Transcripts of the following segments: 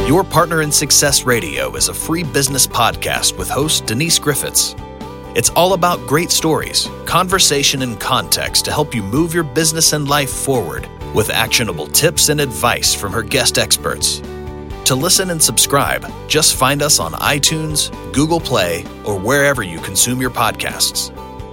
Your Partner in Success Radio is a free business podcast with host Denise Griffiths. It's all about great stories, conversation, and context to help you move your business and life forward with actionable tips and advice from her guest experts. To listen and subscribe, just find us on iTunes, Google Play, or wherever you consume your podcasts.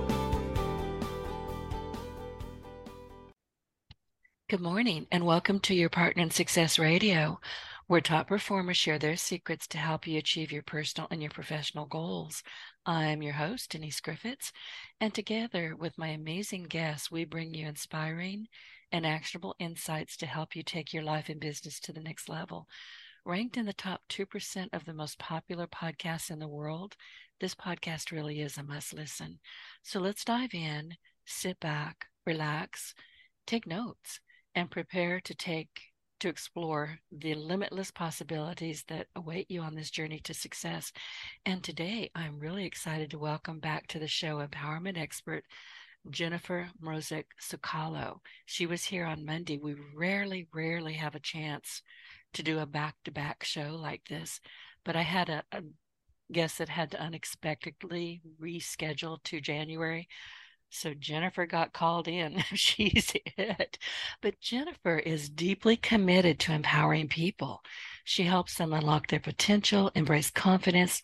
Good morning and welcome to Your Partner in Success Radio, where top performers share their secrets to help you achieve your personal and your professional goals. I'm your host, Denise Griffiths, and together with my amazing guests, we bring you inspiring and actionable insights to help you take your life and business to the next level. Ranked in the top 2% of the most popular podcasts in the world, this podcast really is a must listen. So let's dive in, sit back, relax, take notes, and prepare to explore the limitless possibilities that await you on this journey to success. And today, I'm really excited to welcome back to the show empowerment expert, Jennifer Mrozek-Sokolow. She was here on Monday. We rarely have a chance to do a back-to-back show like this, but I had a guest that had to unexpectedly reschedule to January. So Jennifer got called in. She's it. But Jennifer is deeply committed to empowering people. She helps them unlock their potential, embrace confidence,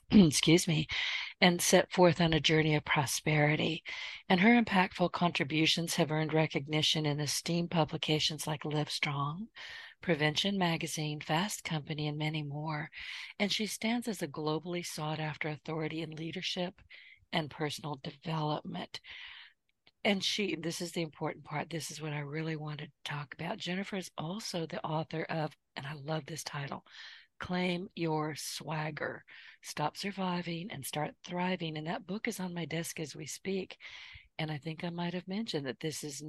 and set forth on a journey of prosperity. And her impactful contributions have earned recognition in esteemed publications like Livestrong, Prevention Magazine, Fast Company, and many more. And she stands as a globally sought-after authority in leadership and personal development. And this is the important part. This is what I really wanted to talk about. Jennifer is also the author of, and I love this title, Claim Your Swagger, Stop Surviving and Start Thriving. And that book is on my desk as we speak. And I think I might have mentioned that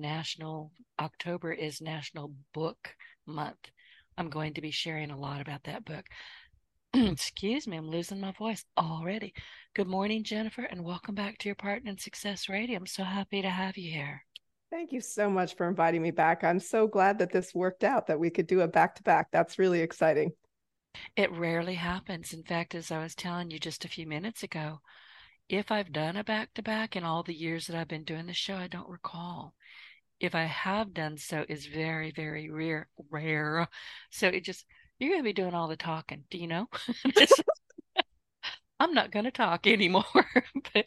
October is National Book Month. I'm going to be sharing a lot about that book. Excuse me, I'm losing my voice already. Good morning, Jennifer, and welcome back to Your Partner in Success Radio. I'm so happy to have you here. Thank you so much for inviting me back. I'm so glad that this worked out, that we could do a back-to-back. That's really exciting. It rarely happens. In fact, as I was telling you just a few minutes ago, if I've done a back-to-back in all the years that I've been doing the show, I don't recall. If I have done so, it's very, very rare. So you're going to be doing all the talking. Do you know? I'm not going to talk anymore. But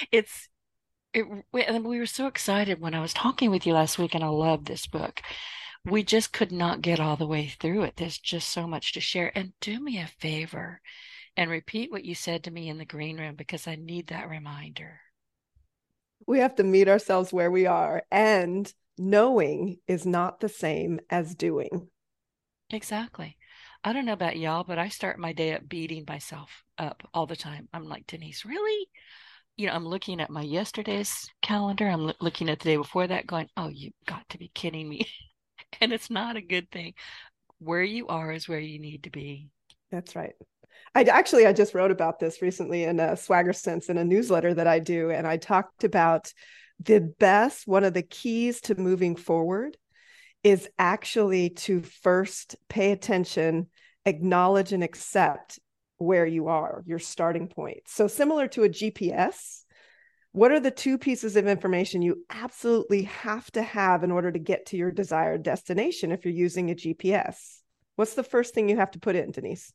and we were so excited when I was talking with you last week, and I love this book. We just could not get all the way through it. There's just so much to share. And do me a favor and repeat what you said to me in the green room, because I need that reminder. We have to meet ourselves where we are, and knowing is not the same as doing. Exactly. I don't know about y'all, but I start my day up beating myself up all the time. I'm like, Denise, really? I'm looking at my yesterday's calendar. I'm looking at the day before that going, oh, you've got to be kidding me. And it's not a good thing. Where you are is where you need to be. That's right. I just wrote about this recently in Swagger Sense in a newsletter that I do. And I talked about one of the keys to moving forward is actually to first pay attention, acknowledge and accept where you are, your starting point. So similar to a GPS, what are the two pieces of information you absolutely have to have in order to get to your desired destination if you're using a GPS? What's the first thing you have to put in, Denise?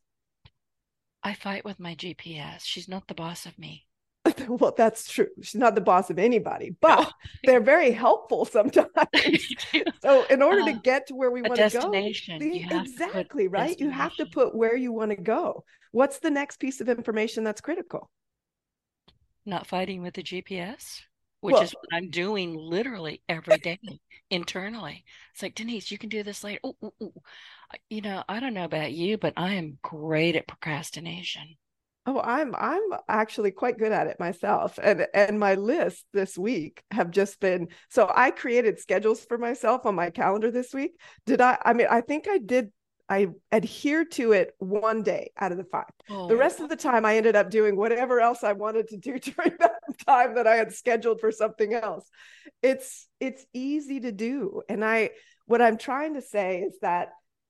I fight with my GPS. She's not the boss of me. Well, that's true. She's not the boss of anybody, but they're very helpful sometimes. So in order to get to where we want to go, exactly, right? You have to put where you want to go. What's the next piece of information that's critical? Not fighting with the GPS, which is what I'm doing literally every day internally. It's like, Denise, you can do this later. I don't know about you, but I am great at procrastination. Oh, I'm actually quite good at it myself. And my lists this week have just been, so I created schedules for myself on my calendar this week. I think I did. I adhered to it one day out of the 5. The rest of the time I ended up doing whatever else I wanted to do during that time that I had scheduled for something else. It's easy to do. And what I'm trying to say is that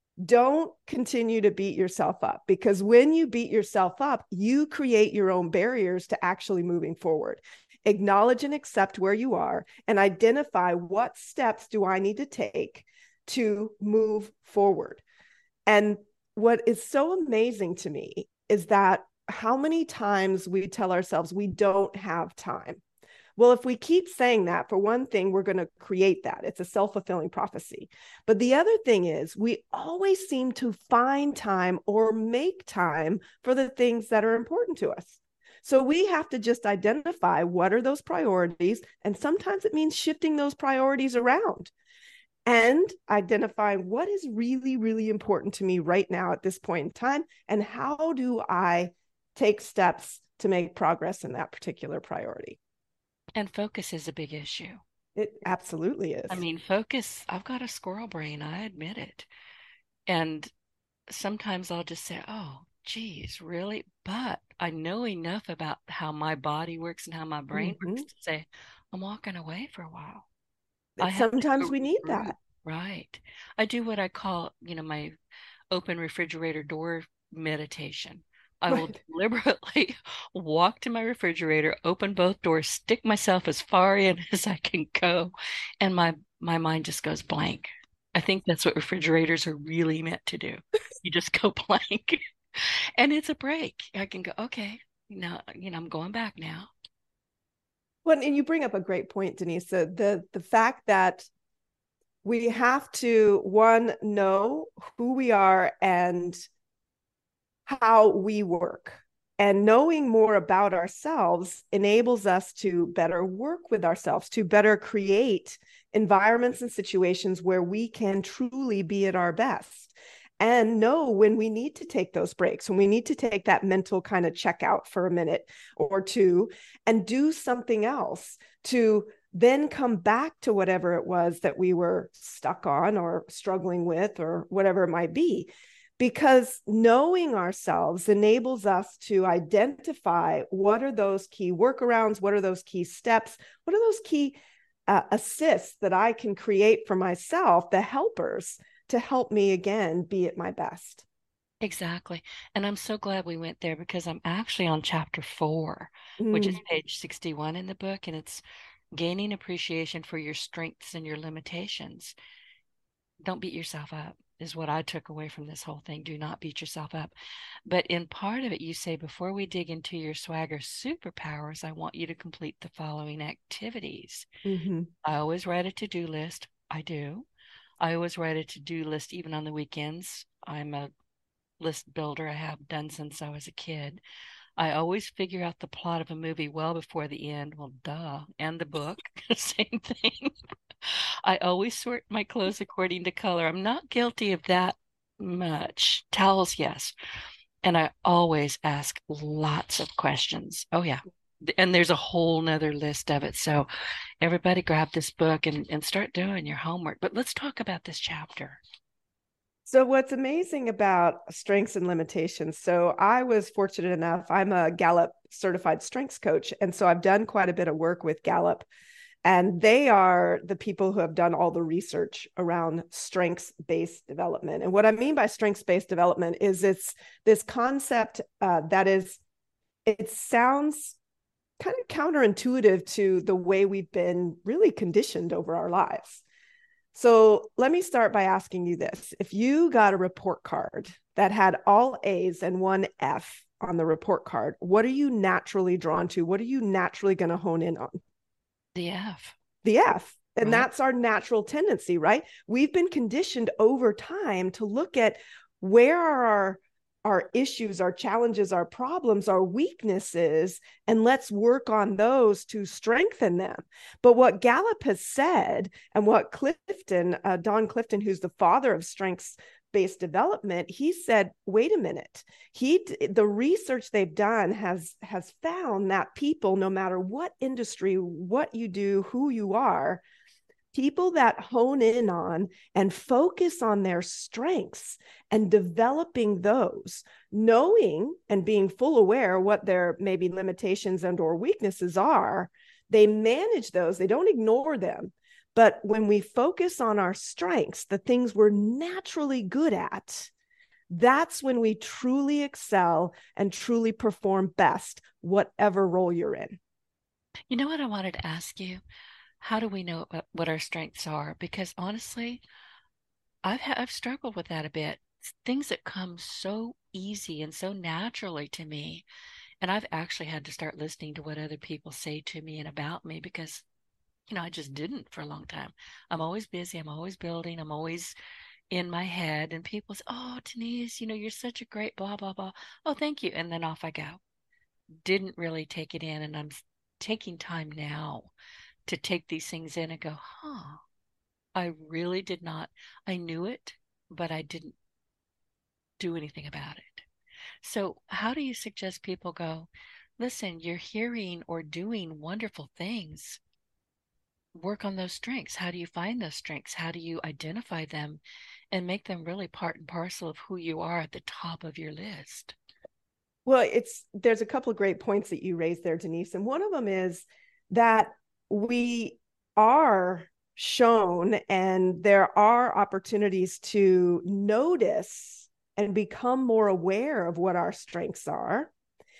Don't continue to beat yourself up, because when you beat yourself up, you create your own barriers to actually moving forward. Acknowledge and accept where you are and identify what steps do I need to take to move forward. And what is so amazing to me is that how many times we tell ourselves we don't have time. Well, if we keep saying that, for one thing, we're going to create that. It's a self-fulfilling prophecy. But the other thing is, we always seem to find time or make time for the things that are important to us. So we have to just identify what are those priorities. And sometimes it means shifting those priorities around and identifying what is really, really important to me right now at this point in time. And how do I take steps to make progress in that particular priority? And focus is a big issue. It absolutely is. I mean, focus, I've got a squirrel brain, I admit it. And sometimes I'll just say, oh, geez, really? But I know enough about how my body works and how my brain works to say, I'm walking away for a while. Sometimes we need that. Right. I do what I call, my open refrigerator door meditation. I will deliberately walk to my refrigerator, open both doors, stick myself as far in as I can go, and my mind just goes blank. I think that's what refrigerators are really meant to do. You just go blank. And it's a break. I can go, okay, now, I'm going back now. Well, and you bring up a great point, Denise. The fact that we have to, one, know who we are and how we work. And knowing more about ourselves enables us to better work with ourselves, to better create environments and situations where we can truly be at our best, and know when we need to take those breaks, when we need to take that mental kind of check out for a minute or two and do something else to then come back to whatever it was that we were stuck on or struggling with or whatever it might be. Because knowing ourselves enables us to identify what are those key workarounds, what are those key steps, what are those key assists that I can create for myself, the helpers, to help me again be at my best. Exactly. And I'm so glad we went there, because I'm actually on chapter 4, which is page 61 in the book, and it's gaining appreciation for your strengths and your limitations. Don't beat yourself up is what I took away from this whole thing. Do not beat yourself up. But in part of it, you say, before we dig into your swagger superpowers, I want you to complete the following activities. I always write a to-do list. I do. I always write a to-do list even on the weekends. I'm a list builder. I have done since I was a kid. I always figure out the plot of a movie well before the end. Well, duh. And the book, same thing. I always sort my clothes according to color. I'm not guilty of that much. Towels, yes. And I always ask lots of questions. Oh, yeah. And there's a whole nother list of it. So everybody grab this book and start doing your homework. But let's talk about this chapter. So what's amazing about strengths and limitations, so I was fortunate enough, I'm a Gallup certified strengths coach. And so I've done quite a bit of work with Gallup. And they are the people who have done all the research around strengths-based development. And what I mean by strengths-based development is it's this concept it sounds kind of counterintuitive to the way we've been really conditioned over our lives. So let me start by asking you this. If you got a report card that had all A's and one F on the report card, what are you naturally drawn to? What are you naturally going to hone in on? The F. The F. And that's our natural tendency, right? We've been conditioned over time to look at where are our issues, our challenges, our problems, our weaknesses, and let's work on those to strengthen them. But what Gallup has said, and what Clifton, Don Clifton, who's the father of strengths-based development, he said, wait a minute. The research they've done has found that people, no matter what industry, what you do, who you are, people that hone in on and focus on their strengths and developing those, knowing and being full aware what their maybe limitations and or weaknesses are, they manage those. They don't ignore them, But when we focus on our strengths, the things we're naturally good at, that's when we truly excel and truly perform best, whatever role you're in. You know what I wanted to ask you? How do we know what our strengths are? Because honestly, I've struggled with that a bit. Things that come so easy and so naturally to me. And I've actually had to start listening to what other people say to me and about me because, I just didn't for a long time. I'm always busy. I'm always building. I'm always in my head. And people say, oh, Denise, you're such a great blah, blah, blah. Oh, thank you. And then off I go. Didn't really take it in. And I'm taking time now to take these things in and go, huh, I really did not. I knew it, but I didn't do anything about it. So, how do you suggest people go, listen, you're hearing or doing wonderful things? Work on those strengths. How do you find those strengths? How do you identify them and make them really part and parcel of who you are at the top of your list? Well, there's a couple of great points that you raised there, Denise. And one of them is that we are shown and there are opportunities to notice and become more aware of what our strengths are.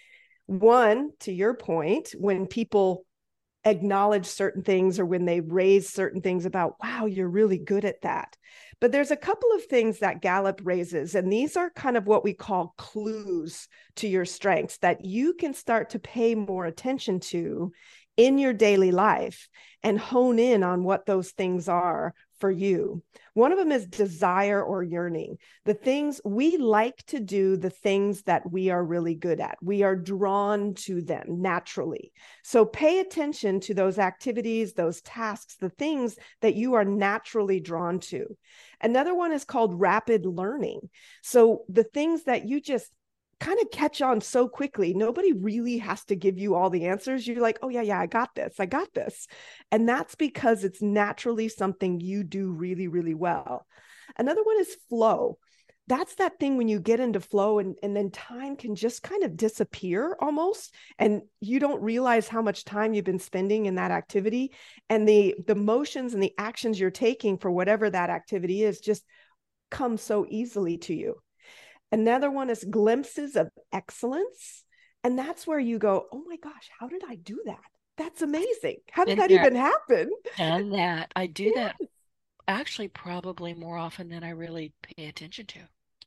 One, to your point, when people acknowledge certain things or when they raise certain things about, wow, you're really good at that. But there's a couple of things that Gallup raises, and these are kind of what we call clues to your strengths that you can start to pay more attention to in your daily life and hone in on what those things are for you. One of them is desire or yearning. The things we like to do, the things that we are really good at. We are drawn to them naturally. So pay attention to those activities, those tasks, the things that you are naturally drawn to. Another one is called rapid learning. So the things that you just kind of catch on so quickly. Nobody really has to give you all the answers. You're like, oh yeah, I got this. And that's because it's naturally something you do really, really well. Another one is flow. That's that thing when you get into flow and then time can just kind of disappear almost. And you don't realize how much time you've been spending in that activity. And the motions and the actions you're taking for whatever that activity is just come so easily to you. Another one is glimpses of excellence. And that's where you go, oh my gosh, how did I do that? That's amazing. How did that even happen? Done that. I do that actually probably more often than I really pay attention to.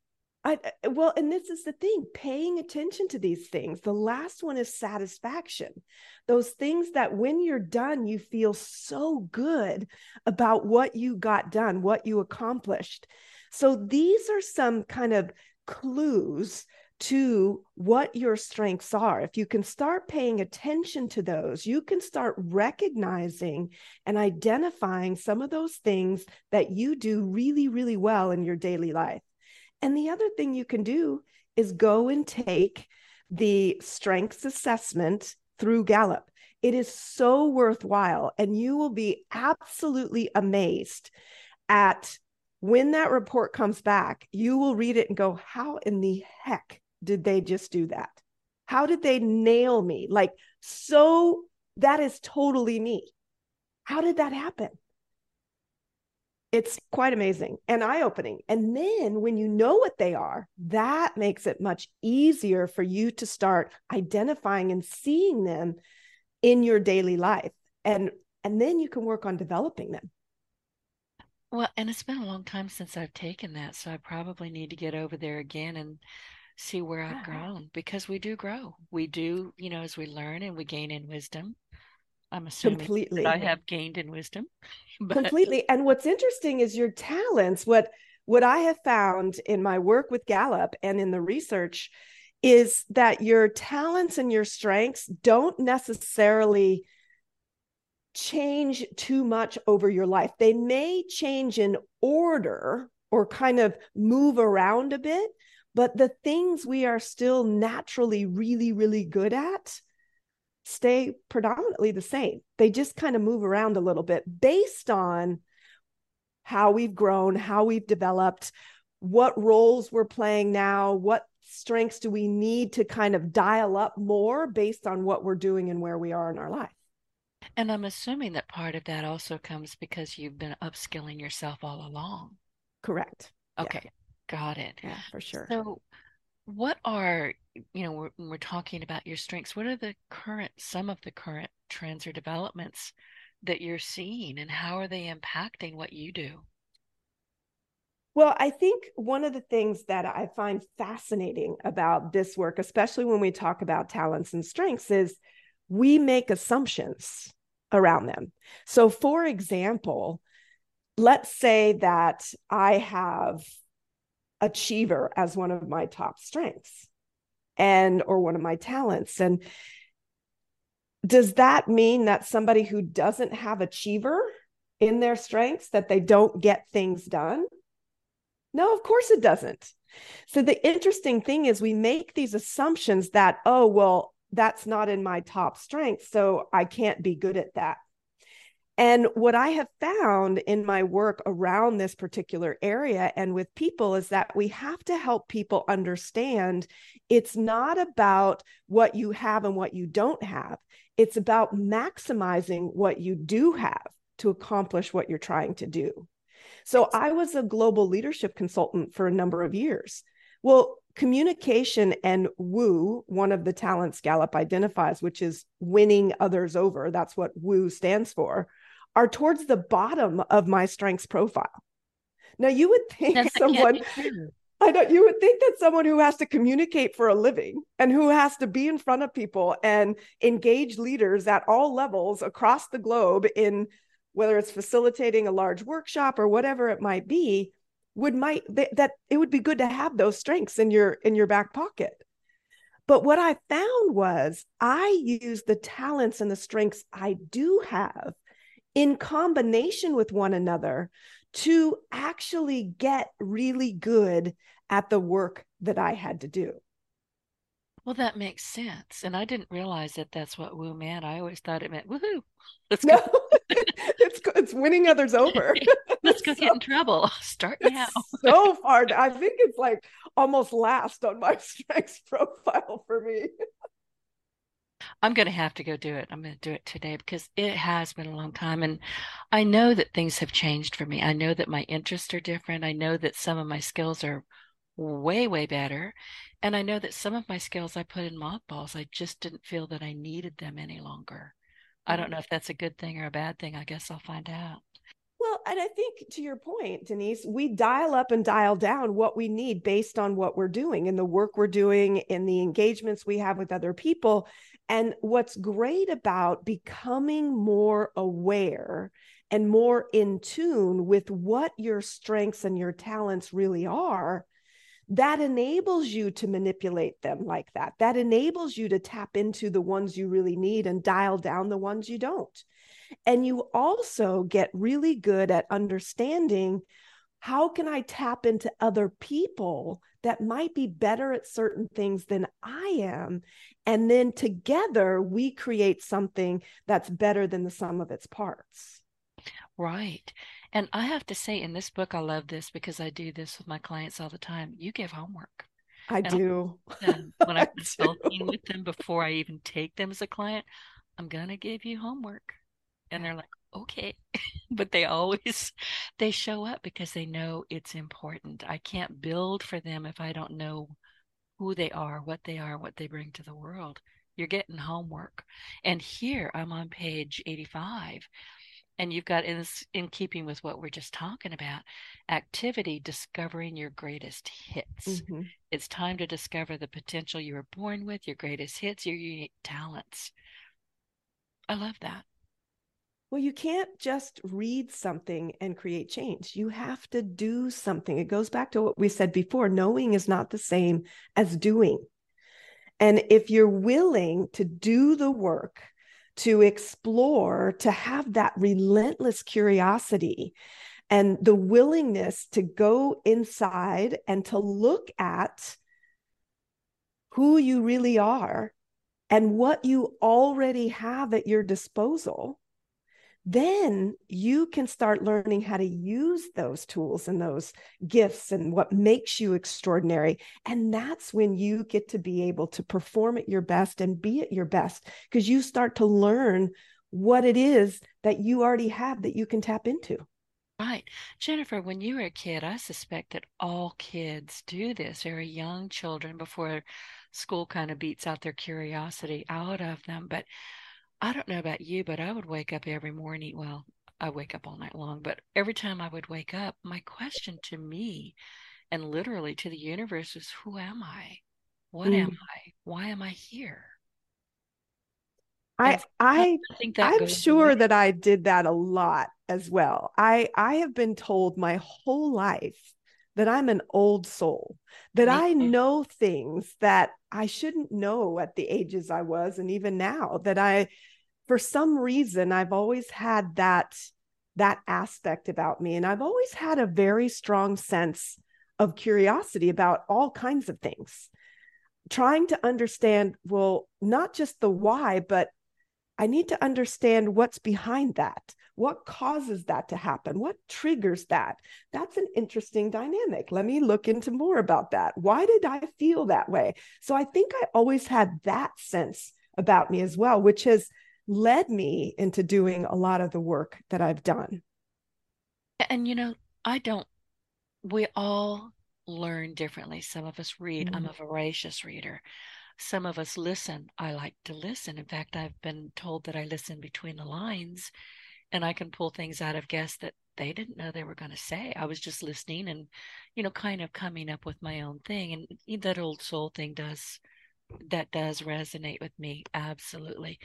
Well, and this is the thing, paying attention to these things. The last one is satisfaction. Those things that when you're done, you feel so good about what you got done, what you accomplished. So these are some kind of clues to what your strengths are. If you can start paying attention to those, you can start recognizing and identifying some of those things that you do really, really well in your daily life. And the other thing you can do is go and take the strengths assessment through Gallup. It is so worthwhile, and you will be absolutely amazed at when that report comes back. You will read it and go, how in the heck did they just do that? How did they nail me? So that is totally me. How did that happen? It's quite amazing and eye-opening. And then when you know what they are, that makes it much easier for you to start identifying and seeing them in your daily life. And then you can work on developing them. Well, and it's been a long time since I've taken that, so I probably need to get over there again and see where I've grown, because we do grow. We do, as we learn and we gain in wisdom. I'm assuming completely. That I have gained in wisdom. Completely. And what's interesting is your talents. What I have found in my work with Gallup and in the research is that your talents and your strengths don't necessarily change too much over your life. They may change in order or kind of move around a bit, but the things we are still naturally really, really good at stay predominantly the same. They just kind of move around a little bit based on how we've grown, how we've developed, what roles we're playing now, what strengths do we need to kind of dial up more based on what we're doing and where we are in our life. And I'm assuming that part of that also comes because you've been upskilling yourself all along. Correct. Yeah. Okay, got it. Yeah, for sure. So, what are, when we're talking about your strengths, what are some of the current trends or developments that you're seeing, and how are they impacting what you do? Well, I think one of the things that I find fascinating about this work, especially when we talk about talents and strengths, is we make assumptions around them. So, for example, let's say that I have achiever as one of my top strengths or one of my talents. And does that mean that somebody who doesn't have achiever in their strengths, that they don't get things done? No, of course it doesn't. So the interesting thing is we make these assumptions that, oh, well, that's not in my top strength, so I can't be good at that. And what I have found in my work around this particular area and with people is that we have to help people understand it's not about what you have and what you don't have. It's about maximizing what you do have to accomplish what you're trying to do. So I was a global leadership consultant for a number of years. Well, communication and woo, one of the talents Gallup identifies, which is winning others over, that's what woo stands for, are towards the bottom of my strengths profile. Now, you would think I know you would think that someone who has to communicate for a living and who has to be in front of people and engage leaders at all levels across the globe in whether it's facilitating a large workshop or whatever it might be, that it would be good to have those strengths in your back pocket. But what I found was I use the talents and the strengths I do have in combination with one another to actually get really good at the work that I had to do. Well, that makes sense. And I didn't realize that that's what woo meant. I always thought it meant woohoo. Let's No, go. it's winning others over. Let's go get in trouble. Start now. So far, I think it's like almost last on my strengths profile for me. I'm going to have to go do it. I'm going to do it today because it has been a long time. And I know that things have changed for me. I know that my interests are different. I know that some of my skills are way, way better. And I know that some of my skills I put in mothballs. I just didn't feel that I needed them any longer. I don't know if that's a good thing or a bad thing. I guess I'll find out. Well, and I think to your point, Denise, we dial up and dial down what we need based on what we're doing and the work we're doing in the engagements we have with other people. And what's great about becoming more aware and more in tune with what your strengths and your talents really are, that enables you to manipulate them like that. That enables you to tap into the ones you really need and dial down the ones you don't. And you also get really good at understanding how can I tap into other people that might be better at certain things than I am. And then together we create something that's better than the sum of its parts. Right. And I have to say, in this book, I love this because I do this with my clients all the time. You give homework. I do. When I'm consulting with them before I even take them as a client, I'm going to give you homework. And they're like, okay. But they show up because they know it's important. I can't build for them if I don't know who they are, what they bring to the world. You're getting homework. And here I'm on page 85. And you've got, in keeping with what we're just talking about, activity, discovering your greatest hits. Mm-hmm. It's time to discover the potential you were born with, your greatest hits, your unique talents. I love that. Well, you can't just read something and create change. You have to do something. It goes back to what we said before. Knowing is not the same as doing. And if you're willing to do the work, to explore, to have that relentless curiosity and the willingness to go inside and to look at who you really are and what you already have at your disposal, then you can start learning how to use those tools and those gifts and what makes you extraordinary. And that's when you get to be able to perform at your best and be at your best, because you start to learn what it is that you already have that you can tap into. Right. Jennifer, when you were a kid, I suspect that all kids do this, very young children, before school kind of beats out their curiosity out of them. But I don't know about you, but I would wake up every morning. Well, I wake up all night long, but every time I would wake up, my question to me and literally to the universe was, who am I? What am I? Why am I here? I And I I think that I'm goes away. sure that I did that a lot as well. I have been told my whole life that I'm an old soul, that Me I too. know things that I shouldn't know at the ages I was, and even now, that I, for some reason, I've always had that aspect about me, and I've always had a very strong sense of curiosity about all kinds of things, trying to understand, well, not just the why, but I need to understand what's behind that. What causes that to happen? What triggers that? That's an interesting dynamic. Let me look into more about that. Why did I feel that way? So I think I always had that sense about me as well, which has led me into doing a lot of the work that I've done. And I don't, we all learn differently. Some of us read. I'm Mm. a voracious reader. Some of us listen. I like to listen. In fact, I've been told that I listen between the lines and I can pull things out of guests that they didn't know they were going to say. I was just listening and, kind of coming up with my own thing. And that old soul thing that does resonate with me. Absolutely.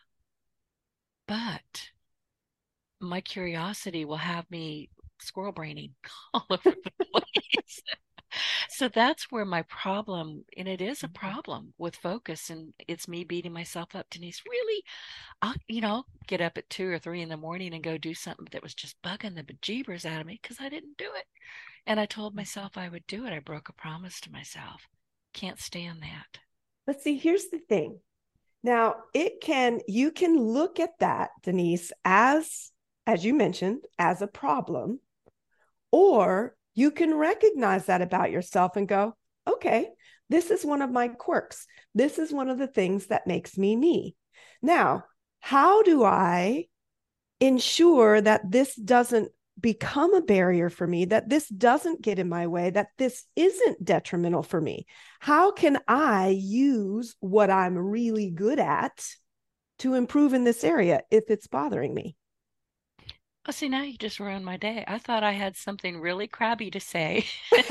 But my curiosity will have me squirrel braining all over the place. So that's where my problem, and it is a problem with focus, and it's me beating myself up, Denise. Really, I'll get up at 2 or 3 in the morning and go do something that was just bugging the bejeebers out of me because I didn't do it. And I told myself I would do it. I broke a promise to myself. Can't stand that. But see, here's the thing. Now, you can look at that, Denise, as you mentioned, as a problem, or you can recognize that about yourself and go, okay, this is one of my quirks. This is one of the things that makes me me. Now, how do I ensure that this doesn't become a barrier for me, that this doesn't get in my way, that this isn't detrimental for me? How can I use what I'm really good at to improve in this area if it's bothering me? Oh, see, now you just ruined my day. I thought I had something really crabby to say.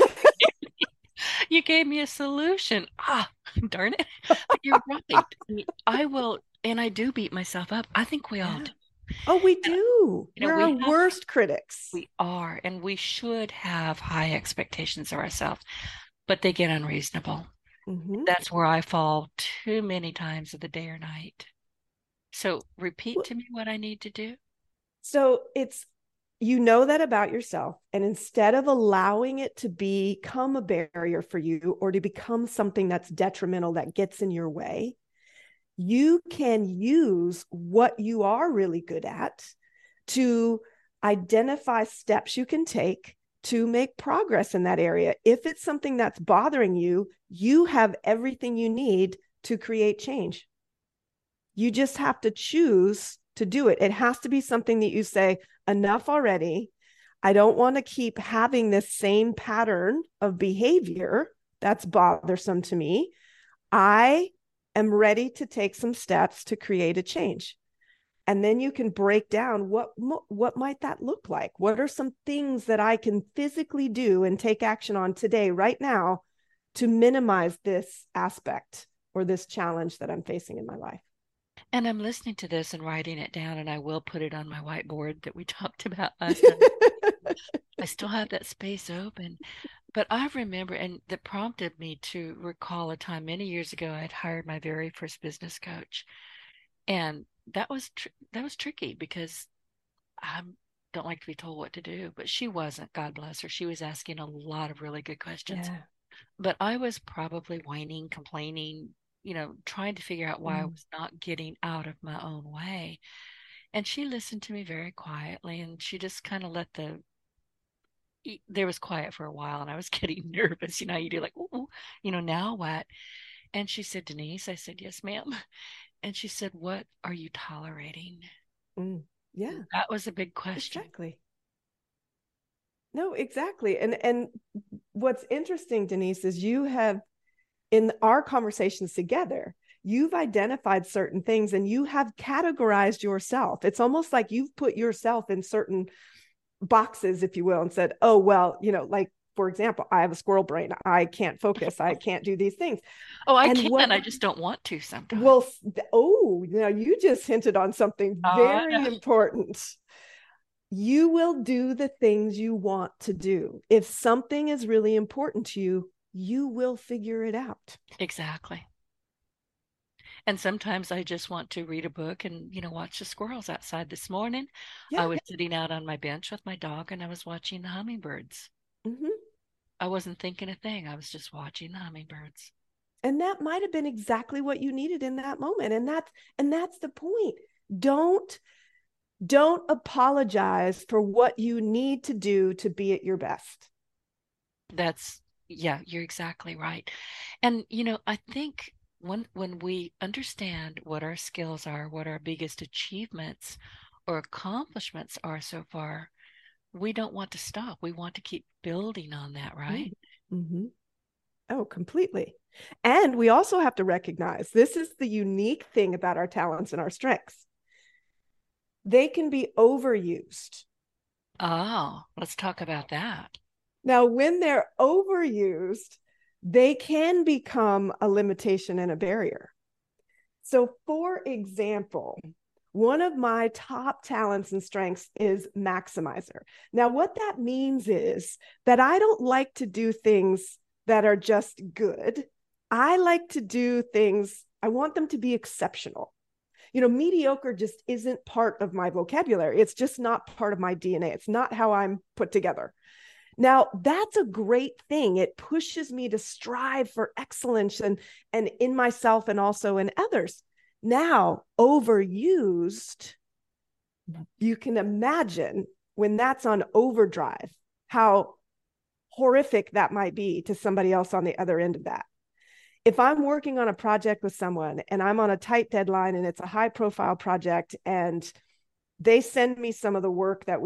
You gave me a solution. Ah, darn it. But you're right. I will, and I do beat myself up. I think we all Yeah. do. Oh, we do. We're We our have, worst critics. we are, and we should have high expectations of ourselves, but they get unreasonable. Mm-hmm. That's where I fall too many times of the day or night. So repeat to me what I need to do. So you know that about yourself. And instead of allowing it to become a barrier for you or to become something that's detrimental that gets in your way, you can use what you are really good at to identify steps you can take to make progress in that area. If it's something that's bothering you, you have everything you need to create change. You just have to choose to do it. It has to be something that you say, enough already. I don't want to keep having this same pattern of behavior that's bothersome to me. I am ready to take some steps to create a change. And then you can break down what might that look like? What are some things that I can physically do and take action on today, right now, to minimize this aspect or this challenge that I'm facing in my life? And I'm listening to this and writing it down, and I will put it on my whiteboard that we talked about last time. I still have that space open. But I remember, and that prompted me to recall a time many years ago I had hired my very first business coach. And that was tricky because I don't like to be told what to do, but she wasn't, God bless her. She was asking a lot of really good questions. Yeah. But I was probably whining, complaining, trying to figure out why I was not getting out of my own way. And she listened to me very quietly and she just kind of there was quiet for a while and I was getting nervous. You do like, ooh, now what? And she said, Denise, I said, yes, ma'am. And she said, what are you tolerating? Yeah, That was a big question. exactly. No, exactly. And what's interesting, Denise, is you have, in our conversations together, you've identified certain things and you have categorized yourself. It's almost like you've put yourself in certain boxes, if you will, and said, oh, well, like, for example, I have a squirrel brain. I can't focus. I can't do these things. Oh, I And can. I just don't want to sometimes. well, now you just hinted on something very important. You will do the things you want to do. If something is really important to you, you will figure it out. Exactly. And sometimes I just want to read a book and, watch the squirrels outside. This morning, Yeah. I was sitting out on my bench with my dog and I was watching the hummingbirds. Mm-hmm. I wasn't thinking a thing. I was just watching the hummingbirds. And that might have been exactly what you needed in that moment. And that's the point. Don't apologize for what you need to do to be at your best. Yeah, you're exactly right. And, I think when we understand what our skills are, what our biggest achievements or accomplishments are so far, we don't want to stop. We want to keep building on that, right? Mm-hmm. Oh, completely. And we also have to recognize this is the unique thing about our talents and our strengths. They can be overused. Oh, let's talk about that. Now, when they're overused, they can become a limitation and a barrier. So, for example, one of my top talents and strengths is maximizer. Now, what that means is that I don't like to do things that are just good. I like to do things, I want them to be exceptional. Mediocre just isn't part of my vocabulary. It's just not part of my DNA. It's not how I'm put together. Now, that's a great thing. It pushes me to strive for excellence and in myself and also in others. Now, overused, you can imagine when that's on overdrive, how horrific that might be to somebody else on the other end of that. If I'm working on a project with someone and I'm on a tight deadline and it's a high profile project and they send me some of the work that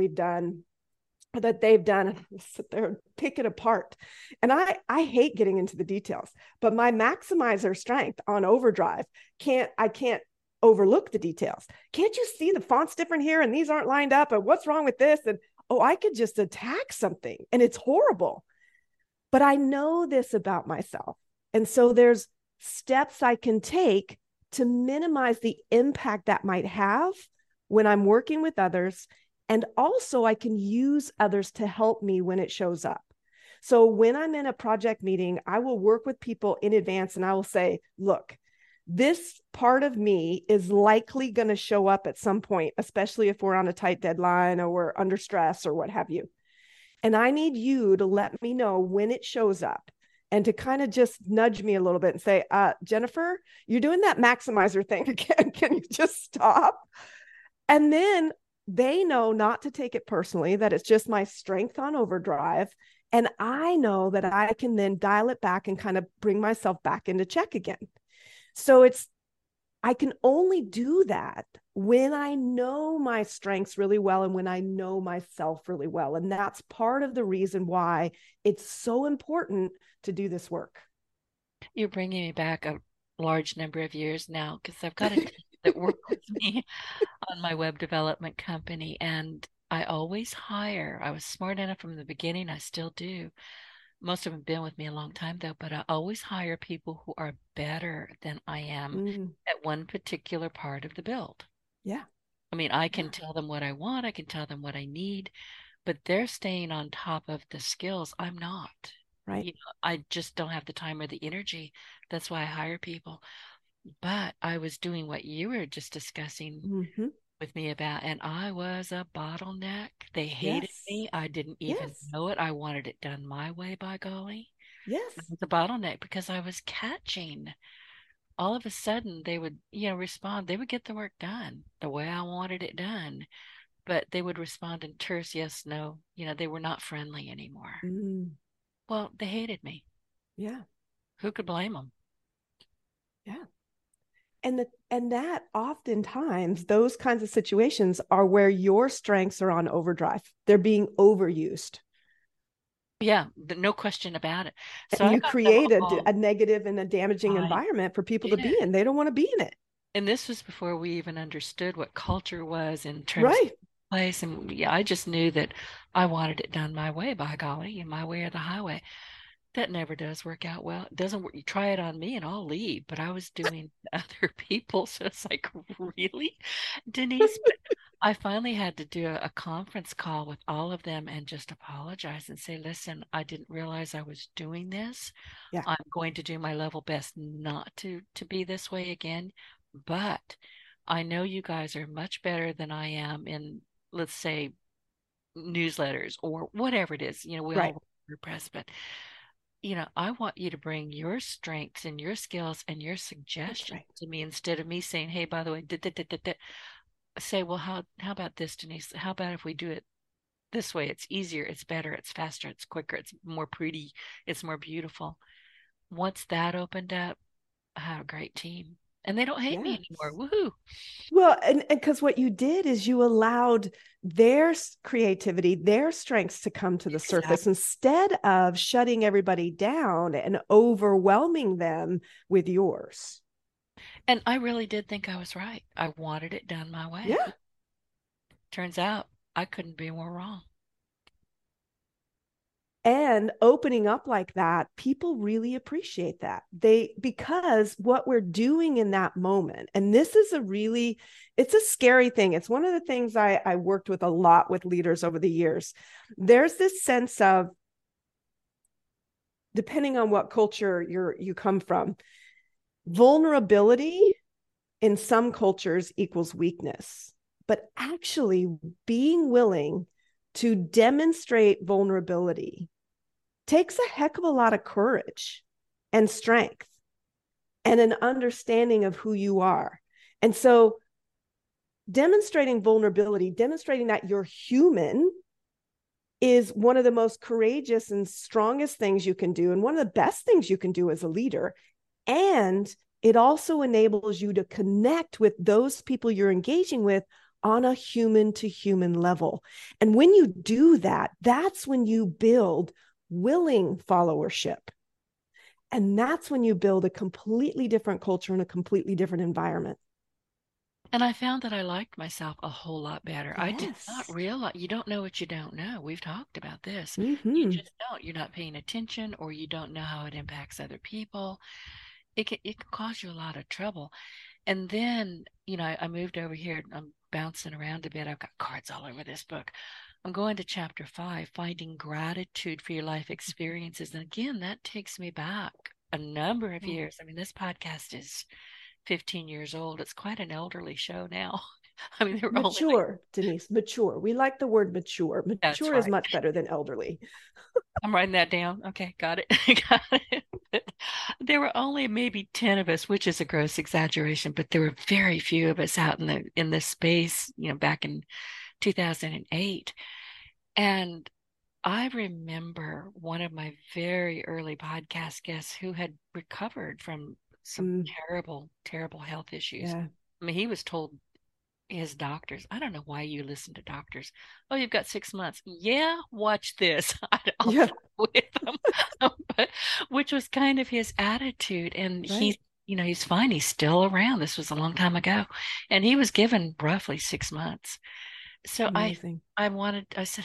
they've done, and I sit there and pick it apart. And I hate getting into the details, but my maximizer strength on overdrive I can't overlook the details. Can't you see the font's different here and these aren't lined up and what's wrong with this? And I could just attack something and it's horrible. But I know this about myself. And so there's steps I can take to minimize the impact that might have when I'm working with others. And also, I can use others to help me when it shows up. So when I'm in a project meeting, I will work with people in advance and I will say, look, this part of me is likely going to show up at some point, especially if we're on a tight deadline or we're under stress or what have you. And I need you to let me know when it shows up and to kind of just nudge me a little bit and say, Jennifer, you're doing that maximizer thing again. Can you just stop? And then they know not to take it personally, that it's just my strength on overdrive. And I know that I can then dial it back and kind of bring myself back into check again. So I can only do that when I know my strengths really well and when I know myself really well. And that's part of the reason why it's so important to do this work. You're bringing me back a large number of years now because I've got a team that work with me on my web development company. And I was smart enough from the beginning, I still do. Most of them have been with me a long time though, but I always hire people who are better than I am at one particular part of the build. Yeah. I mean, I can tell them what I want, I can tell them what I need, but they're staying on top of the skills. I'm not. Right. I just don't have the time or the energy. That's why I hire people. But I was doing what you were just discussing with me about, and I was a bottleneck. They hated me. I didn't even know it. I wanted it done my way, by golly. Yes. I was a bottleneck because I was catching. All of a sudden, they would, respond. They would get the work done the way I wanted it done, but they would respond in terse yes, no. They were not friendly anymore. Well, they hated me. Yeah. Who could blame them? Yeah. And that oftentimes those kinds of situations are where your strengths are on overdrive. They're being overused. Yeah, no question about it. So And I you got them create all. a negative and a damaging I environment for people to did. be in. They don't want to be in it. And this was before we even understood what culture was in terms of Right. place. And yeah, I just knew that I wanted it done my way, by golly, my way or the highway. That never does work out well. It doesn't work. You try it on me and I'll leave. But I was doing other people. So it's like, really, Denise? But I finally had to do a conference call with all of them and just apologize and say, listen, I didn't realize I was doing this. Yeah. I'm going to do my level best not to be this way again. But I know you guys are much better than I am in, let's say, newsletters or whatever it is. We Right. all press, but I want you to bring your strengths and your skills and your That's suggestions right. to me instead of me saying, hey, by the way, say, well, how about this, Denise? How about if we do it this way? It's easier, it's better, it's faster, it's quicker, it's more pretty, it's more beautiful. Once that opened up, I have a great team. And they don't hate me Yes. anymore. Woohoo. Well, and because what you did is you allowed their creativity, their strengths to come to the surface Exactly. instead of shutting everybody down and overwhelming them with yours. And I really did think I was right. I wanted it done my way. Yeah. Turns out I couldn't be more wrong. And opening up like that, people really appreciate that. Because what we're doing in that moment, and this is it's a scary thing. It's one of the things I worked with a lot with leaders over the years. There's this sense of, depending on what culture you come from, vulnerability in some cultures equals weakness. But actually being willing to demonstrate vulnerability takes a heck of a lot of courage and strength and an understanding of who you are. And so demonstrating vulnerability, demonstrating that you're human, is one of the most courageous and strongest things you can do, and one of the best things you can do as a leader. And it also enables you to connect with those people you're engaging with on a human to human level. And when you do that, that's when you build willing followership. And that's when you build a completely different culture and a completely different environment. And I found that I liked myself a whole lot better. I did not Yes. realize, you don't know what you don't know. We've talked about this. You Mm-hmm. just don't. You're not paying attention, or you don't know how it impacts other people. It can cause you a lot of trouble. And then, I moved over here. I'm bouncing around a bit. I've got cards all over this book. I'm going to chapter 5, finding gratitude for your life experiences. And again, that takes me back a number of years. I mean, this podcast is 15 years old. It's quite an elderly show now. I mean, there were only like, Mature, Denise, mature. We like the word mature. that's Mature is right. much better than elderly. I'm writing that down. Okay, got it. Got it. But there were only maybe 10 of us, which is a gross exaggeration, but there were very few of us out in this space, back in 2008. And I remember one of my very early podcast guests who had recovered from some terrible, terrible health issues. Yeah. I mean, he was told his doctors, I don't know why you listen to doctors. Oh, you've got 6 months. Yeah, watch this. I'll Yeah. fight with them. But which was kind of his attitude. And Right. he's fine. He's still around. This was a long time ago. And he was given roughly 6 months. So Amazing. I said,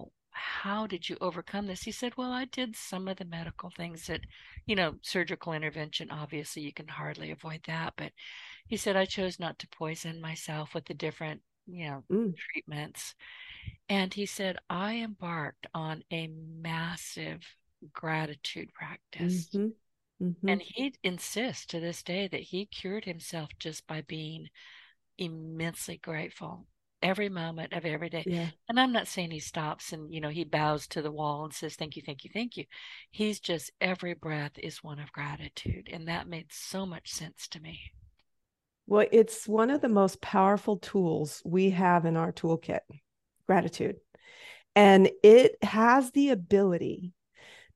how did you overcome this? He said, well, I did some of the medical things that, surgical intervention, obviously you can hardly avoid that. But he said, I chose not to poison myself with the different, treatments. And he said, I embarked on a massive gratitude practice. Mm-hmm. Mm-hmm. And he insists to this day that he cured himself just by being immensely grateful every moment of every day. Yeah. And I'm not saying he stops and, he bows to the wall and says, thank you, thank you, thank you. He's just, every breath is one of gratitude. And that made so much sense to me. Well, it's one of the most powerful tools we have in our toolkit, gratitude. And it has the ability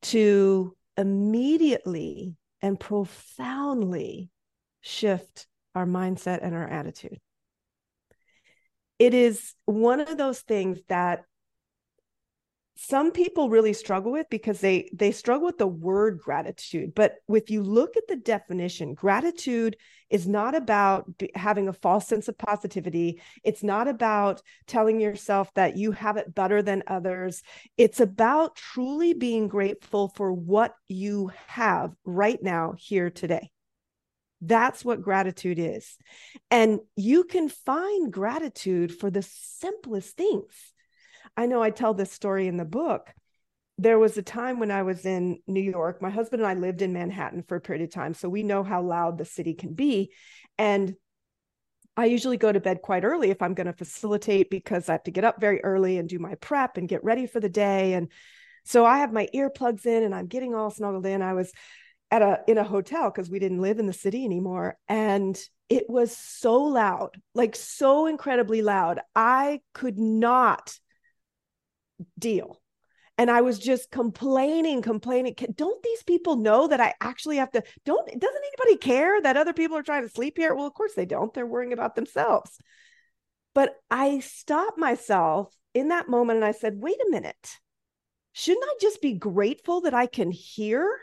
to immediately and profoundly shift our mindset, and our attitude. It is one of those things that some people really struggle with because they struggle with the word gratitude. But if you look at the definition, gratitude is not about having a false sense of positivity. It's not about telling yourself that you have it better than others. It's about truly being grateful for what you have right now, here today. That's what gratitude is. And you can find gratitude for the simplest things. I know I tell this story in the book. There was a time when I was in New York. My husband and I lived in Manhattan for a period of time, so we know how loud the city can be. And I usually go to bed quite early if I'm going to facilitate, because I have to get up very early and do my prep and get ready for the day. And so I have my earplugs in and I'm getting all snuggled in. I was in a hotel because we didn't live in the city anymore. And it was so loud, like so incredibly loud. I could not deal. And I was just complaining. Don't these people know that I actually have to, doesn't anybody care that other people are trying to sleep here? Well, of course they don't. They're worrying about themselves. But I stopped myself in that moment and I said, wait a minute. Shouldn't I just be grateful that I can hear?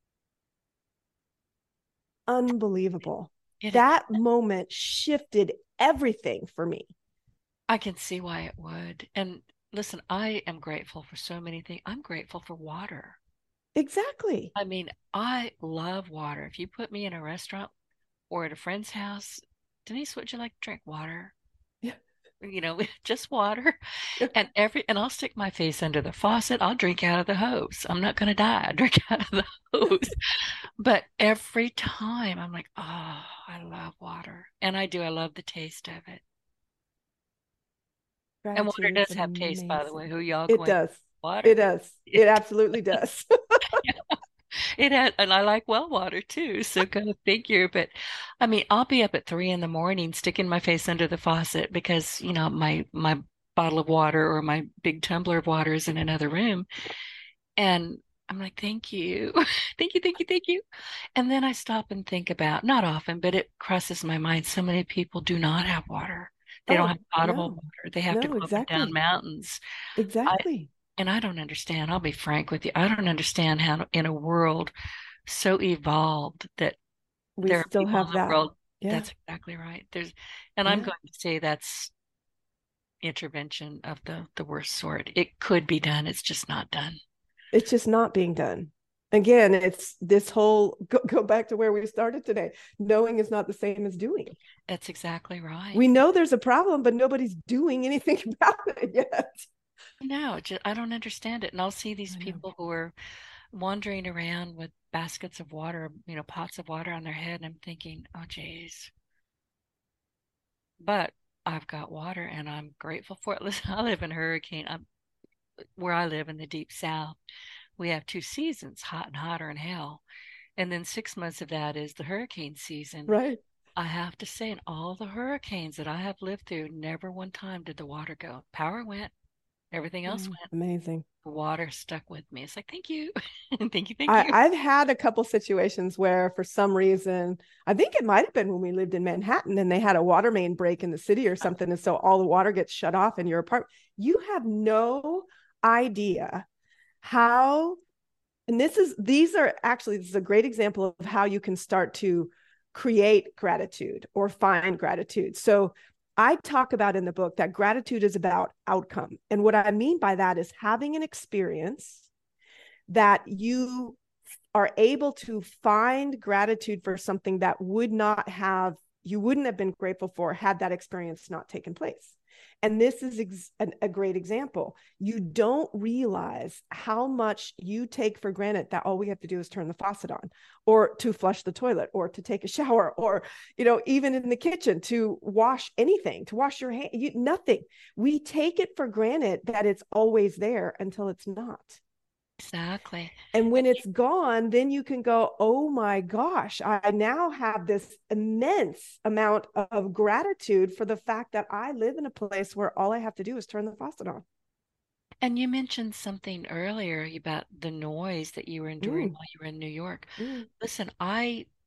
Unbelievable. That moment shifted everything for me. I can see why it would. And listen, I am grateful for so many things. I'm grateful for water. Exactly. I mean, I love water. If you put me in a restaurant or at a friend's house, Denise, would you like to drink water? Yeah. Just water. Yeah. And I'll stick my face under the faucet. I'll drink out of the hose. I'm not going to die. I drink out of the hose. But every time I'm like, oh, I love water. And I do. I love the taste of it. Gratitude, and water does have taste, by the way. Who y'all it going? does. Water. It does. It absolutely does. It has, and I like well water too. So go figure. But I mean, I'll be up at 3 a.m, sticking my face under the faucet because my bottle of water or my big tumbler of water is in another room, and I'm like, thank you, thank you, thank you, thank you. And then I stop and think about, not often, but it crosses my mind. So many people do not have water. They don't have potable water. They have to go up and down mountains. Exactly. And I don't understand. I'll be frank with you. I don't understand how in a world so evolved that we there are still people have in the that. world. Yeah. That's exactly right. I'm going to say that's intervention of the worst sort. It could be done. It's just not done. It's just not being done. Again, it's this whole go back to where we started today. Knowing is not the same as doing. That's exactly right. We know there's a problem, but nobody's doing anything about it yet. No, I don't understand it. And I'll see these people who are wandering around with baskets of water, pots of water on their head. And I'm thinking, oh, geez. But I've got water and I'm grateful for it. Listen, I live in hurricane. Where I live in the deep south. We have 2 seasons, hot and hotter and hell. And then 6 months of that is the hurricane season. Right. I have to say, in all the hurricanes that I have lived through, never one time did the water go. Power went. Everything else went. Amazing. The water stuck with me. It's like, thank you. Thank you. I've had a couple situations where for some reason, I think it might have been when we lived in Manhattan and they had a water main break in the city or something. And so all the water gets shut off in your apartment. You have no idea how, and this is a great example of how you can start to create gratitude or find gratitude. So I talk about in the book that gratitude is about outcome. And what I mean by that is having an experience that you are able to find gratitude for something that you wouldn't have been grateful for had that experience not taken place. And this is a great example. You don't realize how much you take for granted that all we have to do is turn the faucet on, or to flush the toilet, or to take a shower, or, even in the kitchen to wash anything, to wash your hand, nothing. We take it for granted that it's always there until it's not. Exactly. And when it's gone, then you can go, oh my gosh, I now have this immense amount of gratitude for the fact that I live in a place where all I have to do is turn the faucet on. And you mentioned something earlier about the noise that you were enduring while you were in New York. Listen, I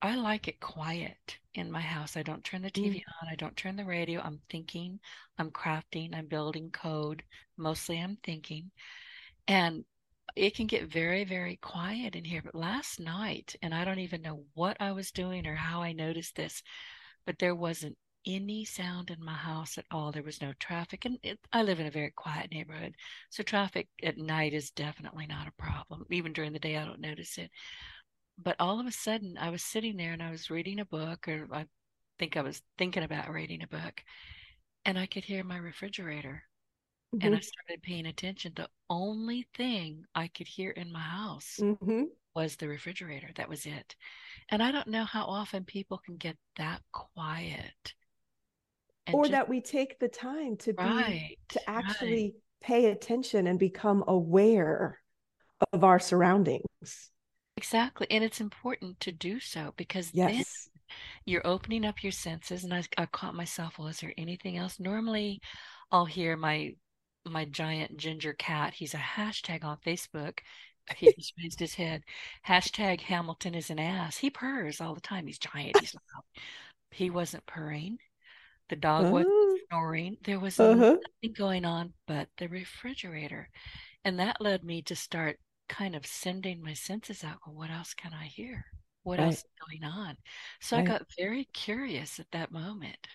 I like it quiet in my house. I don't turn the TV on. I don't turn the radio. I'm thinking, I'm crafting, I'm building code. Mostly I'm thinking. And it can get very, very quiet in here. But last night, and I don't even know what I was doing or how I noticed this, but there wasn't any sound in my house at all. There was no traffic. And I live in a very quiet neighborhood. So traffic at night is definitely not a problem. Even during the day, I don't notice it. But all of a sudden, I was sitting there and I was reading a book, or I think I was thinking about reading a book, and I could hear my refrigerator. And I Mm-hmm. started paying attention. The only thing I could hear in my house Mm-hmm. was the refrigerator. That was it. And I don't know how often people can get that quiet and Or just that we take the time right, to right. actually pay attention and become aware of our surroundings. Exactly. And it's important to do so because then Yes. you're opening up your senses. And I caught myself, well, is there anything else? Normally I'll hear my giant ginger cat. He's a hashtag on Facebook. He just raised his head. Hashtag Hamilton is an ass. He purrs all the time. He's giant. He's loud. He wasn't purring. The dog wasn't Oh, snoring. There was uh-huh. nothing going on but the refrigerator. And that led me to start kind of sending my senses out. Well, what else can I hear? What else Right. is going on? So I Right. got very curious at that moment.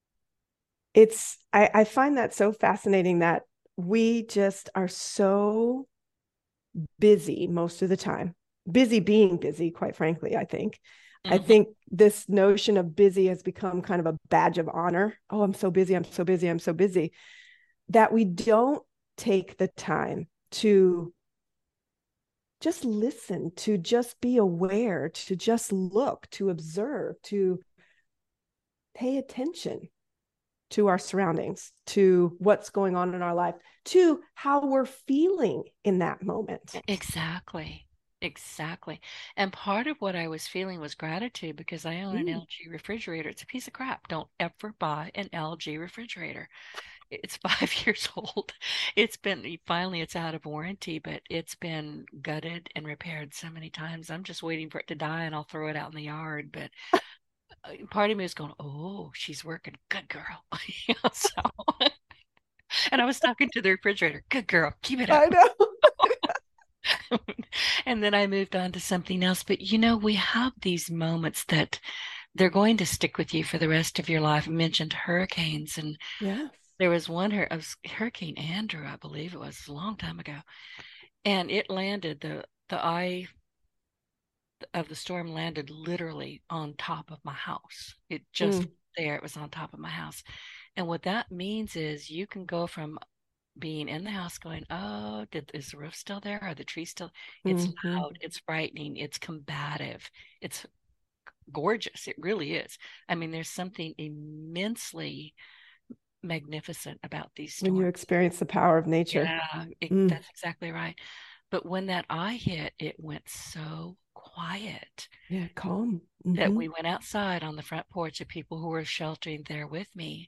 I find that so fascinating that we just are so busy most of the time. Busy being busy, quite frankly, I think. I Hmm. think this notion of busy has become kind of a badge of honor. Oh, I'm so busy. I'm so busy. I'm so busy. That we don't take the time to just listen, to just be aware, to just look, to observe, to pay attention to our surroundings, to what's going on in our life, to how we're feeling in that moment. Exactly. Exactly. And part of what I was feeling was gratitude because I own an Mm, LG refrigerator. It's a piece of crap. Don't ever buy an LG refrigerator. It's 5 years old. Finally, it's out of warranty, but it's been gutted and repaired so many times. I'm just waiting for it to die and I'll throw it out in the yard. But part of me is going, oh, she's working. Good girl. So, and I was talking to the refrigerator. Good girl. Keep it I up. know. And then I moved on to something else. But we have these moments that they're going to stick with you for the rest of your life. I mentioned hurricanes, and Yes. there was Hurricane Andrew, I believe it was a long time ago, and it landed the eye of the storm landed literally on top of my house. It just Mm, there, it was on top of my house. And what that means is you can go from being in the house going, oh, is the roof still there? Are the trees still? It's mhm. loud, it's frightening, it's combative, it's gorgeous. It really is. I mean, there's something immensely magnificent about these When you storms. experience the power of nature. Yeah, Mm, that's exactly right. But when that eye hit, it went so quiet yeah, calm. that Hmm. we went outside on the front porch of people who were sheltering there with me.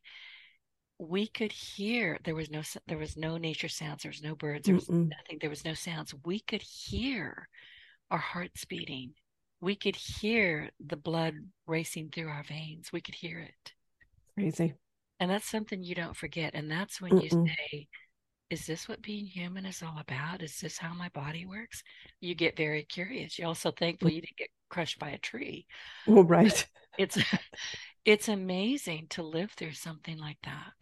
We could hear there was no nature sounds, there was no birds, there was Mm-mm. nothing, there was no sounds. We could hear our hearts beating. We could hear the blood racing through our veins. We could hear it. Crazy. And that's something you don't forget. And that's when you Mm-mm. say, is this what being human is all about? Is this how my body works? You get very curious. You're also thankful you didn't get crushed by a tree. Well, But right. it's it's amazing to live through something like that.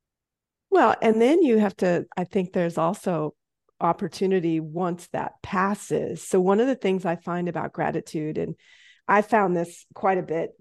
Well, and then you have to, I think there's also opportunity once that passes. So, one of the things I find about gratitude, and I found this quite a bit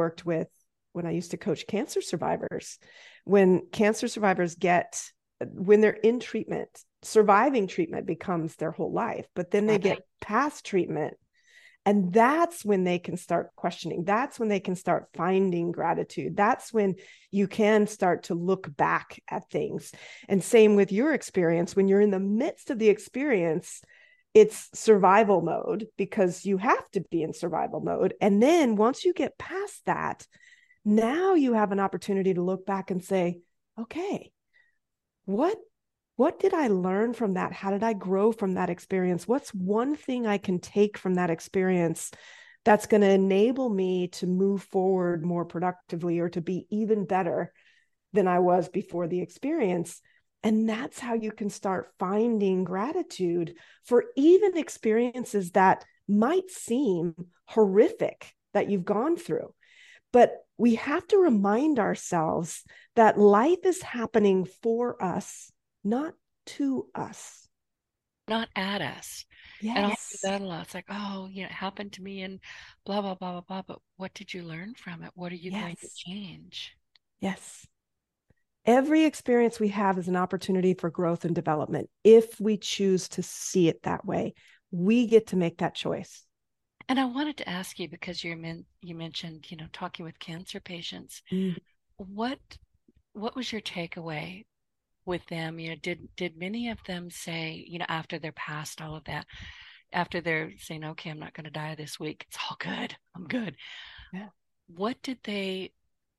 when I used to coach cancer survivors, when cancer survivors when they're in treatment, surviving treatment becomes their whole life, but then they Right. get past treatment. And that's when they can start questioning. That's when they can start finding gratitude. That's when you can start to look back at things. And same with your experience. When you're in the midst of the experience, it's survival mode because you have to be in survival mode. And then once you get past that, now you have an opportunity to look back and say, okay, what what did I learn from that? How did I grow from that experience? What's one thing I can take from that experience that's going to enable me to move forward more productively or to be even better than I was before the experience. And that's how you can start finding gratitude for even experiences that might seem horrific that you've gone through. But we have to remind ourselves that life is happening for us, not to us. Not at us. Yes. And I'll do that a lot. It's like, oh, it happened to me and blah, blah, blah, blah, blah. But what did you learn from it? What are you going to change? Yes. Every experience we have is an opportunity for growth and development. If we choose to see it that way, we get to make that choice. And I wanted to ask you, because you mentioned, talking with cancer patients, what was your takeaway with them? Did many of them say, after they're past all of that, after they're saying, okay, I'm not going to die this week, it's all good, I'm good. Yeah. What did they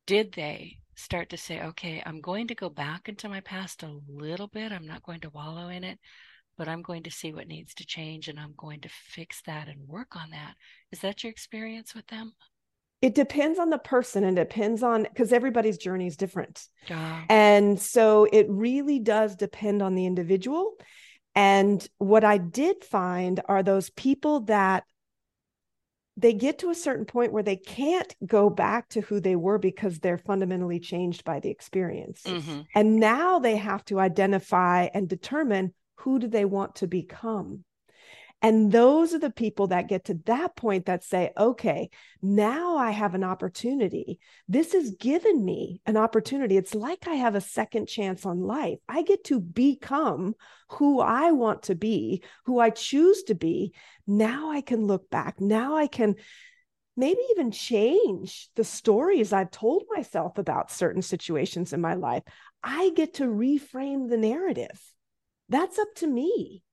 start to say, okay, I'm going to go back into my past a little bit. I'm not going to wallow in it, but I'm going to see what needs to change and I'm going to fix that and work on that. Is that your experience with them? It depends on the person and depends on, because everybody's journey is different. And so it really does depend on the individual. And what I did find are those people that they get to a certain point where they can't go back to who they were because they're fundamentally changed by the experience. And now they have to identify and determine, who do they want to become? And those are the people that get to that point that say, okay, now I have an opportunity. This has given me an opportunity. It's like I have a second chance on life. I get to become who I want to be, who I choose to be. Now I can look back. Now I can maybe even change the stories I've told myself about certain situations in my life. I get to reframe the narrative. That's up to me.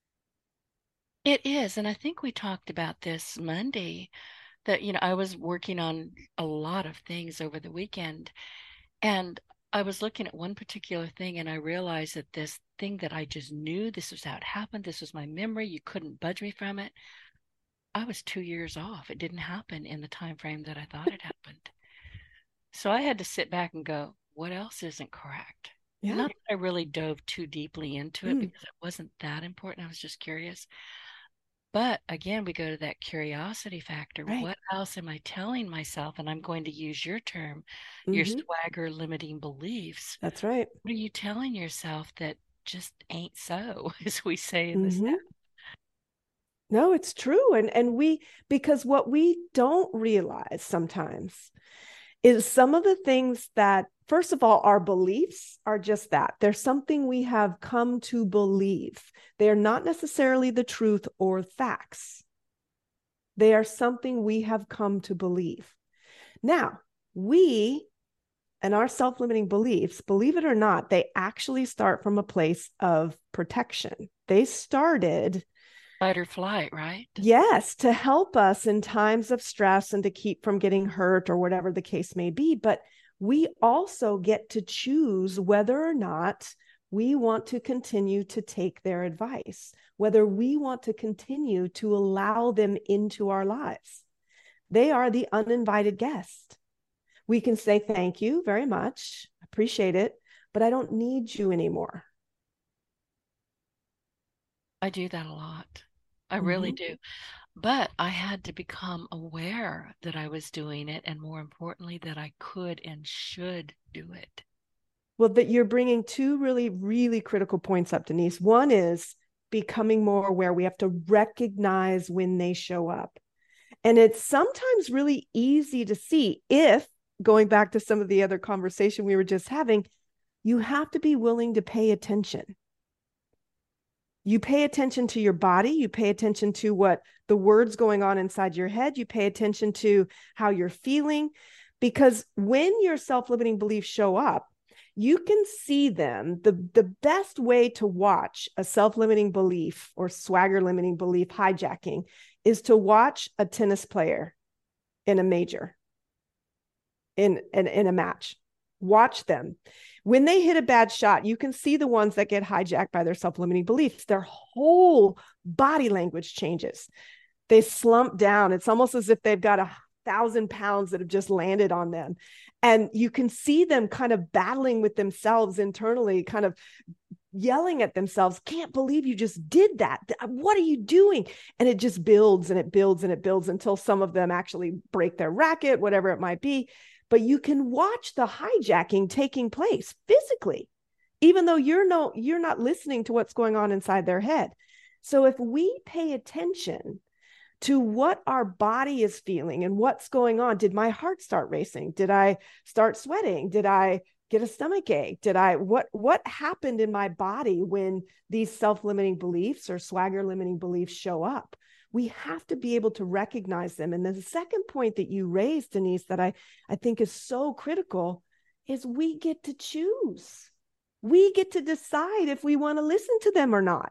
It is. And I think we talked about this Monday that, I was working on a lot of things over the weekend. And I was looking at one particular thing and I realized that this thing that I just knew, this was how it happened. This was my memory. You couldn't budge me from it. I was 2 years off. It didn't happen in the time frame that I thought it happened. So I had to sit back and go, what else isn't correct? Yeah. Not that I really dove too deeply into it because it wasn't that important. I was just curious. But again, we go to that curiosity factor. Right. What else am I telling myself? And I'm going to use your term, your swagger limiting beliefs. That's right. What are you telling yourself that just ain't so, as we say in this app? No, it's true. And because what we don't realize sometimes is some of the things that, first of all, our beliefs are just that. They're something we have come to believe. They are not necessarily the truth or facts. They are something we have come to believe. Now, we and our self-limiting beliefs, believe it or not, they actually start from a place of protection. They started fight or flight, right? Yes, to help us in times of stress and to keep from getting hurt or whatever the case may be. But we also get to choose whether or not we want to continue to take their advice, whether we want to continue to allow them into our lives. They are the uninvited guest. We can say, thank you very much, appreciate it, but I don't need you anymore. I do that a lot. I really do. But I had to become aware that I was doing it, and more importantly, that I could and should do it. Well, that you're bringing two really, really critical points up, Denise. One is becoming more aware. We have to recognize when they show up. And it's sometimes really easy to see if, going back to some of the other conversation we were just having, you have to be willing to pay attention. You pay attention to your body. You pay attention to what the words going on inside your head. You pay attention to how you're feeling. Because when your self-limiting beliefs show up, you can see them. The best way to watch a self-limiting belief or swagger limiting belief hijacking is to watch a tennis player in a major, in a match. Watch them. When they hit a bad shot, you can see the ones that get hijacked by their self-limiting beliefs. Their whole body language changes. They slump down. It's almost as if they've got 1,000 pounds that have just landed on them. And you can see them kind of battling with themselves internally, kind of yelling at themselves, can't believe you just did that. What are you doing? And it just builds and it builds and it builds until some of them actually break their racket, whatever it might be. But you can watch the hijacking taking place physically, even though you're not listening to what's going on inside their head. So if we pay attention to what our body is feeling and what's going on, did my heart start racing? Did I start sweating? Did I get a stomach ache? What happened in my body when these self-limiting beliefs or swagger limiting beliefs show up? We have to be able to recognize them. And then the second point that you raised, Denise, that I think is so critical is we get to choose. We get to decide if we want to listen to them or not.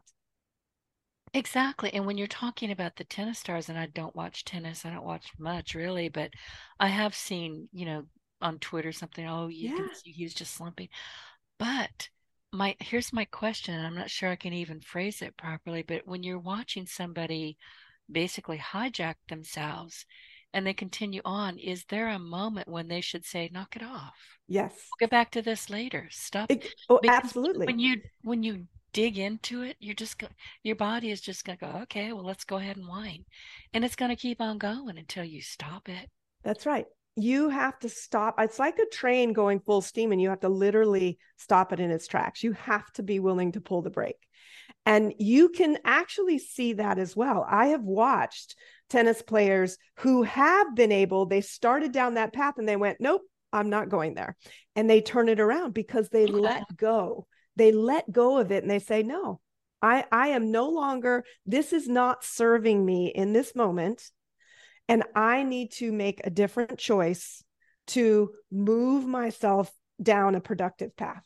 Exactly. And when you're talking about the tennis stars, and I don't watch tennis, I don't watch much really, but I have seen, on Twitter something, oh, you can see he's just slumping. But here's my question, and I'm not sure I can even phrase it properly, but when you're watching somebody basically hijack themselves and they continue on, is there a moment when they should say, knock it off? Yes. We'll get back to this later. Stop. Absolutely. When you dig into it, your body is just going to go, okay, well, let's go ahead and whine. And it's going to keep on going until you stop it. That's right. You have to stop. It's like a train going full steam, and you have to literally stop it in its tracks. You have to be willing to pull the brake. And you can actually see that as well. I have watched tennis players who have been able, they started down that path and they went, nope, I'm not going there. And they turn it around because they let go. They let go of it and they say, no, I am no longer, this is not serving me in this moment. And I need to make a different choice to move myself down a productive path.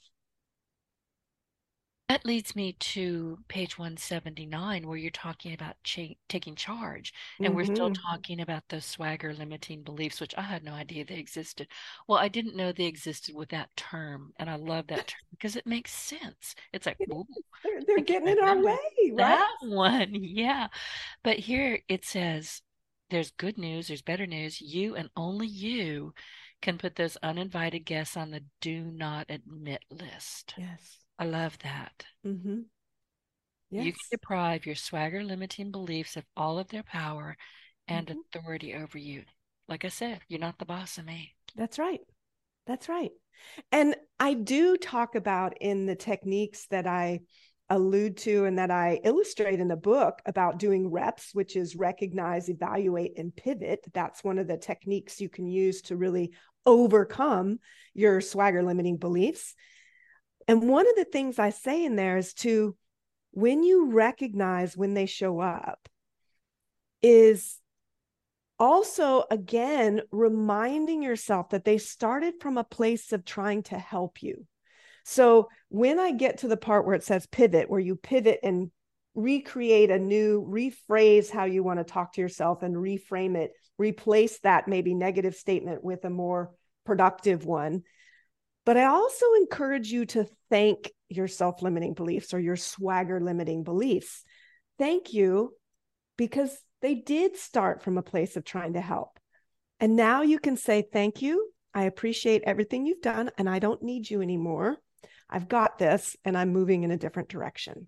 That leads me to page 179, where you're talking about taking charge. And we're still talking about those swagger limiting beliefs, which I had no idea they existed. Well, I didn't know they existed with that term. And I love that term because it makes sense. It's like, ooh, they're getting in our way, right? That one. Yeah. But here it says, there's good news, there's better news. You and only you can put those uninvited guests on the do not admit list. Yes. I love that. Mm-hmm. Yes. You can deprive your swagger limiting beliefs of all of their power and authority over you. Like I said, you're not the boss of me. That's right. That's right. And I do talk about in the techniques that I allude to and that I illustrate in the book about doing reps, which is recognize, evaluate, and pivot. That's one of the techniques you can use to really overcome your swagger limiting beliefs. And one of the things I say in there is when you recognize when they show up, is also, again, reminding yourself that they started from a place of trying to help you. So when I get to the part where it says pivot, where you pivot and recreate rephrase how you want to talk to yourself and reframe it, replace that maybe negative statement with a more productive one. But I also encourage you to thank your self-limiting beliefs or your swagger limiting beliefs. Thank you, because they did start from a place of trying to help. And now you can say, thank you. I appreciate everything you've done, and I don't need you anymore. I've got this, and I'm moving in a different direction.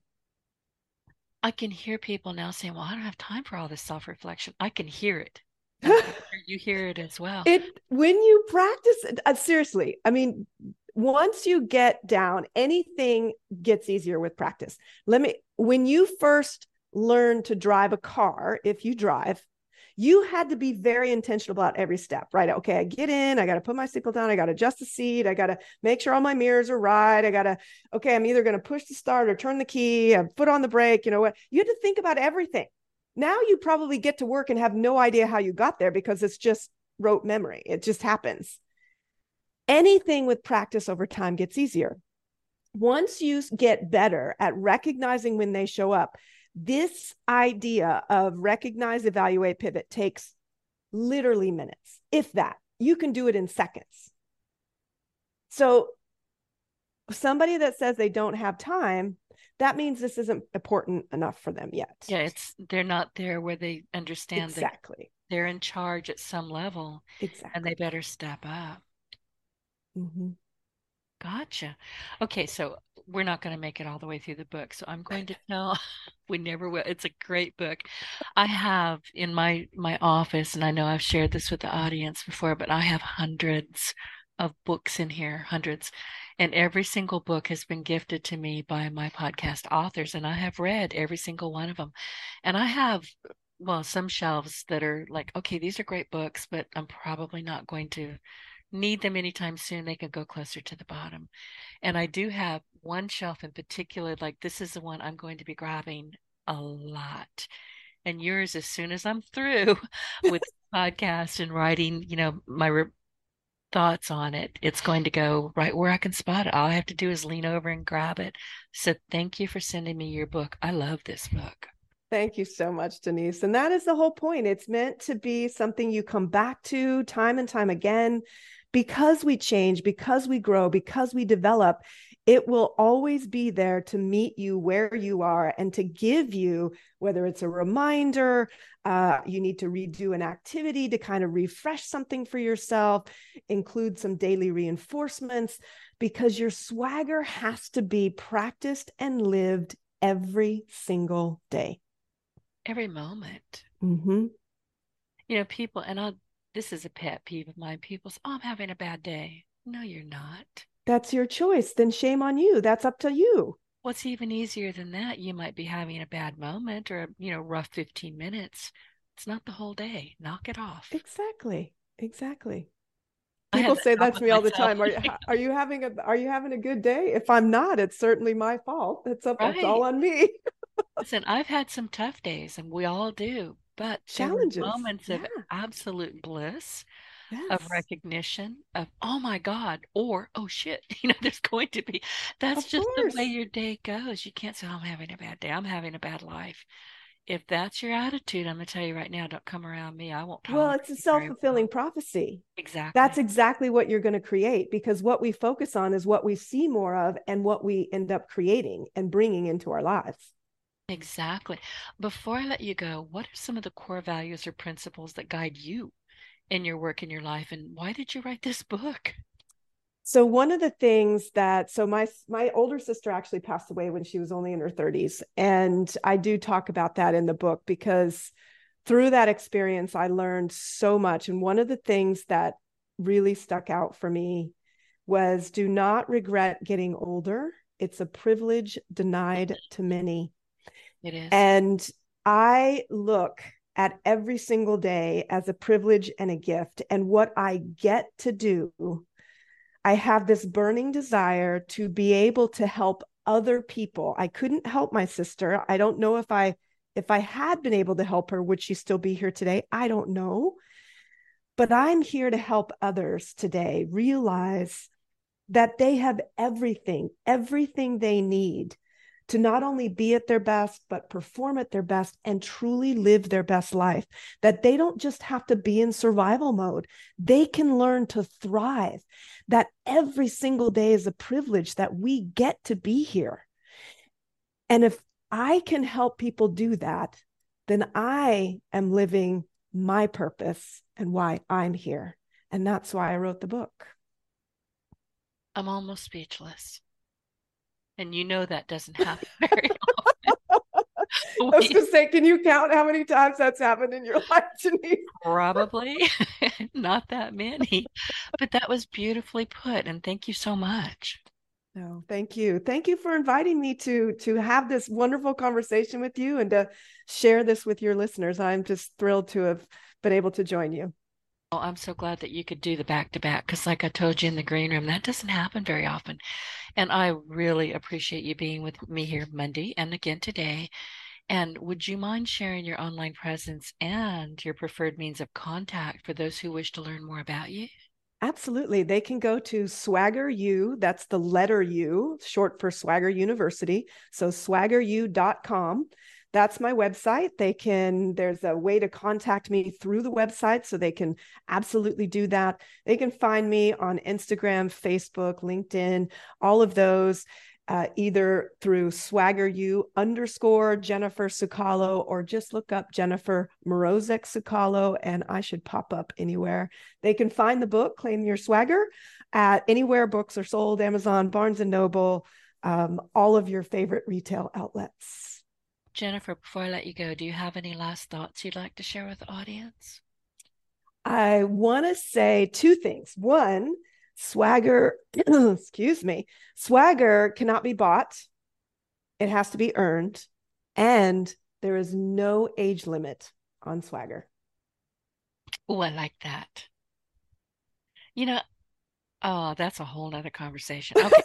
I can hear people now saying, well, I don't have time for all this self-reflection. I can hear it. You hear it as well. When you practice, seriously, I mean, once you get down, anything gets easier with practice. When you first learn to drive a car, if you drive, you had to be very intentional about every step, right? Okay, I get in, I got to put my seatbelt down, I got to adjust the seat, I got to make sure all my mirrors are right, I'm either going to push the start or turn the key, foot on the brake, you know what? You had to think about everything. Now you probably get to work and have no idea how you got there because it's just rote memory. It just happens. Anything with practice over time gets easier. Once you get better at recognizing when they show up, this idea of recognize, evaluate, pivot takes literally minutes, if that. You can do it in seconds. So somebody that says they don't have time, that means this isn't important enough for them yet. Yeah, they're not there where they understand that Exactly. they're in charge at some level, and Exactly. they better step up. Mm-hmm. Gotcha. Okay, so we're not going to make it all the way through the book, so I'm going to tell. We never will. It's a great book. I have in my office, and I know I've shared this with the audience before, but I have hundreds of books in here, hundreds. And every single book has been gifted to me by my podcast authors, and I have read every single one of them. And I have, well, some shelves that are like, okay, these are great books, but I'm probably not going to need them anytime soon. They could go closer to the bottom. And I do have one shelf in particular, like this is the one I'm going to be grabbing a lot. And yours, as soon as I'm through with the podcast and writing, my thoughts on it, it's going to go right where I can spot it. All I have to do is lean over and grab it. So thank you for sending me your book. I love this book. Thank you so much, Denise. And that is the whole point. It's meant to be something you come back to time and time again. Because we change, because we grow, because we develop, it will always be there to meet you where you are and to give you, whether it's a reminder, you need to redo an activity to kind of refresh something for yourself, include some daily reinforcements, because your swagger has to be practiced and lived every single day. Every moment. Mm-hmm. People, and this is a pet peeve of mine. People say, oh, I'm having a bad day. No, you're not. That's your choice. Then shame on you. That's up to you. What's even easier than that? You might be having a bad moment or rough 15 minutes. It's not the whole day. Knock it off. Exactly. People say that to me all the time. Are you having a good day? If I'm not, it's certainly my fault. It's all on me. Listen, I've had some tough days, and we all do. But challenges, there were moments of absolute bliss, yes, of recognition, of, oh my God, or, oh shit, there's going to be, that's just the way your day goes. You can't say, oh, I'm having a bad day. I'm having a bad life. If that's your attitude, I'm going to tell you right now, don't come around me. I won't tolerate. Well, it's a self-fulfilling prophecy. Exactly. That's exactly what you're going to create, because what we focus on is what we see more of and what we end up creating and bringing into our lives. Exactly. Before I let you go, what are some of the core values or principles that guide you in your work in your life, and why did you write this book? So one of the things my older sister actually passed away when she was only in her 30s, and I do talk about that in the book because through that experience I learned so much. And one of the things that really stuck out for me was, do not regret getting older. It's a privilege denied to many. It is. And I look at every single day as a privilege and a gift. And what I get to do, I have this burning desire to be able to help other people. I couldn't help my sister. I don't know if I had been able to help her, would she still be here today? I don't know. But I'm here to help others today realize that they have everything they need to not only be at their best, but perform at their best and truly live their best life. That they don't just have to be in survival mode. They can learn to thrive. That every single day is a privilege that we get to be here. And if I can help people do that, then I am living my purpose and why I'm here. And that's why I wrote the book. I'm almost speechless. And that doesn't happen very often. I was going to say, can you count how many times that's happened in your life, Denise? Probably not that many, but that was beautifully put. And thank you so much. No, thank you. Thank you for inviting me to have this wonderful conversation with you and to share this with your listeners. I'm just thrilled to have been able to join you. Well, I'm so glad that you could do the back-to-back, because like I told you in the green room, that doesn't happen very often. And I really appreciate you being with me here Monday and again today. And would you mind sharing your online presence and your preferred means of contact for those who wish to learn more about you? Absolutely. They can go to Swagger U, that's the letter U, short for Swagger University. So swaggeru.com. That's my website. There's a way to contact me through the website, so they can absolutely do that. They can find me on Instagram, Facebook, LinkedIn, all of those. either through SwaggerU_ Jennifer Sukalo, or just look up Jennifer Mrozek Sukalo, and I should pop up anywhere. They can find the book, Claim Your Swagger, at anywhere books are sold, Amazon, Barnes & Noble, all of your favorite retail outlets. Jennifer, before I let you go, do you have any last thoughts you'd like to share with the audience? I want to say two things. One, swagger, swagger cannot be bought. It has to be earned. And there is no age limit on swagger. Oh, I like that. That's a whole nother conversation. Okay.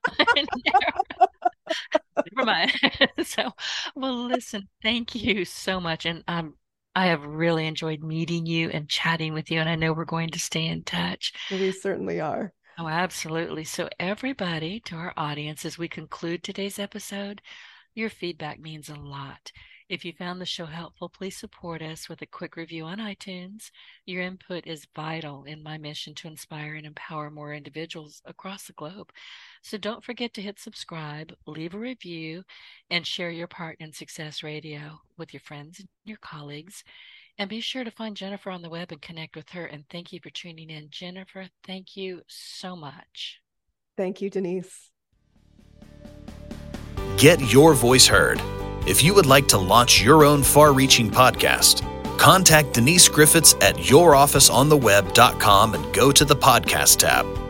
Never mind. Listen, thank you so much. And I have really enjoyed meeting you and chatting with you, and I know we're going to stay in touch. We certainly are. Oh, absolutely. So everybody, to our audience, as we conclude today's episode, your feedback means a lot. If you found the show helpful, please support us with a quick review on iTunes. Your input is vital in my mission to inspire and empower more individuals across the globe. So don't forget to hit subscribe, leave a review, and share your Partner in Success Radio with your friends and your colleagues. And be sure to find Jennifer on the web and connect with her. And thank you for tuning in. Jennifer, thank you so much. Thank you, Denise. Get your voice heard. If you would like to launch your own far-reaching podcast, contact Denise Griffiths at yourofficeontheweb.com and go to the podcast tab.